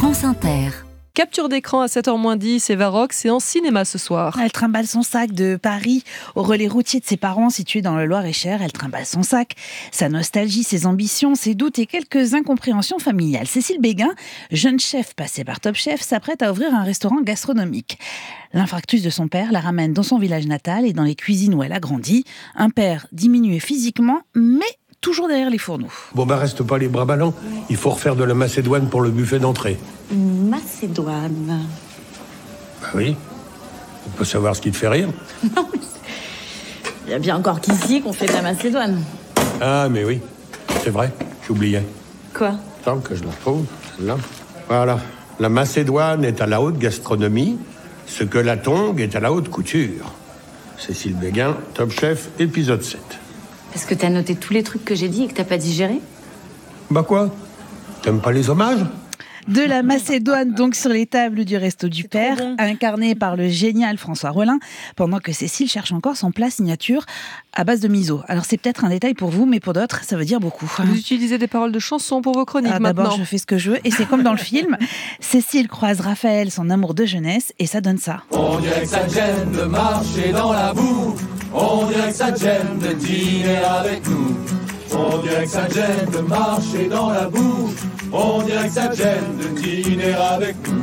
France Inter. Capture d'écran à 7h-10, Eva Rock, c'est en cinéma ce soir. Elle trimballe son sac de Paris au relais routier de ses parents situés dans le Loir-et-Cher. Elle trimballe son sac, sa nostalgie, ses ambitions, ses doutes et quelques incompréhensions familiales. Cécile Béguin, jeune chef passée par Top Chef, s'apprête à ouvrir un restaurant gastronomique. L'infarctus de son père la ramène dans son village natal et dans les cuisines où elle a grandi. Un père diminué physiquement, mais toujours derrière les fourneaux. Bon reste pas les bras ballants, il faut refaire de la macédoine pour le buffet d'entrée. Macédoine. Bah oui, on peut savoir ce qui te fait rire. Non, mais il y a bien encore qu'ici qu'on fait de la Macédoine. Ah mais oui, c'est vrai, j'oubliais. Quoi ? Tant que je la retrouve, celle-là. Voilà, la Macédoine est à la haute gastronomie, ce que la tongue est à la haute couture. Cécile Béguin, Top Chef, épisode 7. Parce que t'as noté tous les trucs que j'ai dit et que t'as pas digéré ? Bah quoi ? T'aimes pas les hommages ? De la Macédoine donc sur les tables du Resto du Père, incarné par le génial François Rollin, pendant que Cécile cherche encore son plat signature à base de miso. Alors c'est peut-être un détail pour vous, mais pour d'autres, ça veut dire beaucoup. Vous utilisez des paroles de chansons pour vos chroniques maintenant. D'abord, je fais ce que je veux, et c'est comme dans le film. Cécile croise Raphaël, son amour de jeunesse, et ça donne ça. On dirait que ça te gêne de marcher dans la boue. On dirait que ça te gêne de dîner avec nous. On dirait que ça te gêne de marcher dans la boue. On dirait que ça te gêne de dîner avec nous.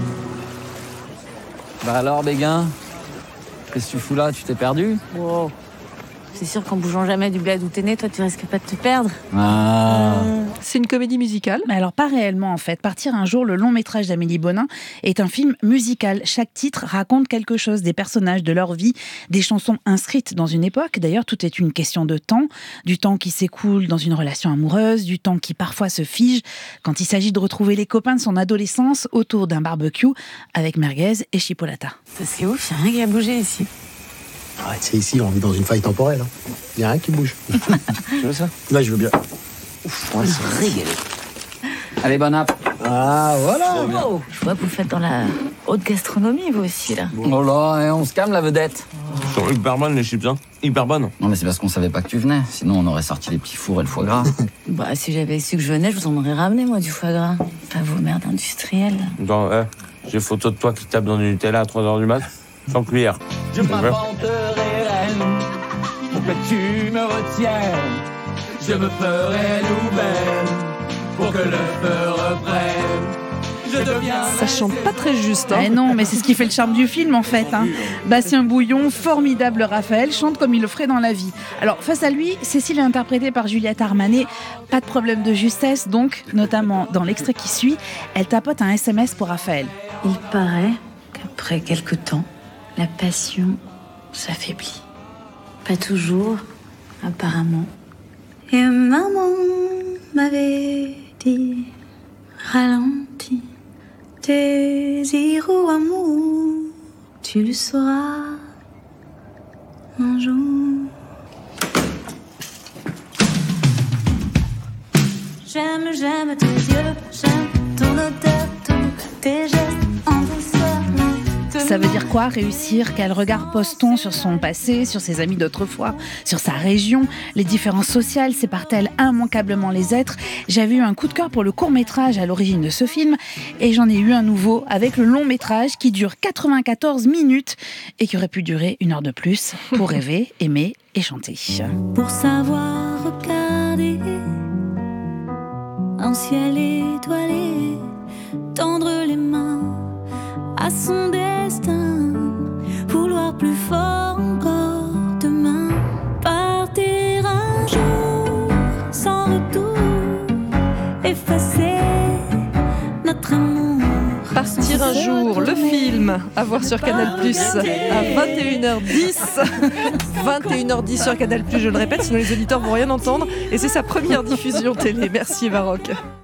Bah alors, Béguin, qu'est-ce que tu fous là ? Tu t'es perdu ? Wow. C'est sûr qu'en bougeant jamais du bled où t'es né, toi tu risques pas de te perdre. Ah. C'est une comédie musicale ? Mais alors pas réellement en fait. Partir un jour, le long métrage d'Amélie Bonin est un film musical. Chaque titre raconte quelque chose, des personnages, de leur vie, des chansons inscrites dans une époque. D'ailleurs, tout est une question de temps, du temps qui s'écoule dans une relation amoureuse, du temps qui parfois se fige quand il s'agit de retrouver les copains de son adolescence autour d'un barbecue avec merguez et chipolata. Ça c'est ouf, y'a rien qui a bougé ici. Arrête, c'est ici, on vit dans une faille temporelle. Il n'y a rien qui bouge. Tu veux ça ? Là, je veux bien. On va se régaler. Allez, bonne app. Ah, voilà. Oh, je vois que vous faites dans la haute gastronomie vous aussi là. Oh là, on se calme la vedette. Ils sont hyper bonnes les chips, hein. Hyper bonnes. Non mais c'est parce qu'on savait pas que tu venais. Sinon on aurait sorti les petits fours et le foie gras. Bah si j'avais su que je venais, je vous en aurais ramené moi du foie gras. Pas vos merdes industrielles. Attends, j'ai photo de toi qui tape dans du Nutella à 3h du mat. Sans cuillère. Je m'inventerai reine pour que tu me retiennes. Je me ferai nouvelle pour que le feu reprenne. Je deviens. Ça chante pas très juste. Hein. Eh non, mais c'est ce qui fait le charme du film en fait. Bastien Bouillon, formidable Raphaël, chante comme il le ferait dans la vie. Alors face à lui, Cécile est interprétée par Juliette Armanet. Pas de problème de justesse donc, notamment dans l'extrait qui suit, elle tapote un SMS pour Raphaël. Il paraît qu'après quelque temps, la passion s'affaiblit. Pas toujours, apparemment. Et maman m'avait dit, ralentis, désir ou amour, tu le sauras un jour. J'aime tes yeux, j'aime ton odeur, tes gestes en douceur. Ça veut dire quoi, réussir ? Quel regard pose-t-on sur son passé, sur ses amis d'autrefois, sur sa région ? Les différences sociales séparent-elles immanquablement les êtres ? J'avais eu un coup de cœur pour le court-métrage à l'origine de ce film et j'en ai eu un nouveau avec le long-métrage qui dure 94 minutes et qui aurait pu durer 1 heure de plus pour rêver, aimer et chanter. Pour savoir regarder un ciel étoilé, tendre les mains à son destin, vouloir plus fort encore demain, partir un jour sans retour, effacer notre amour. Partir un jour, le film à voir sur Canal+, à 21h10. 21h10 sur Canal+, je le répète, sinon les auditeurs vont rien entendre. Et c'est sa première diffusion télé. Merci Eva Rock.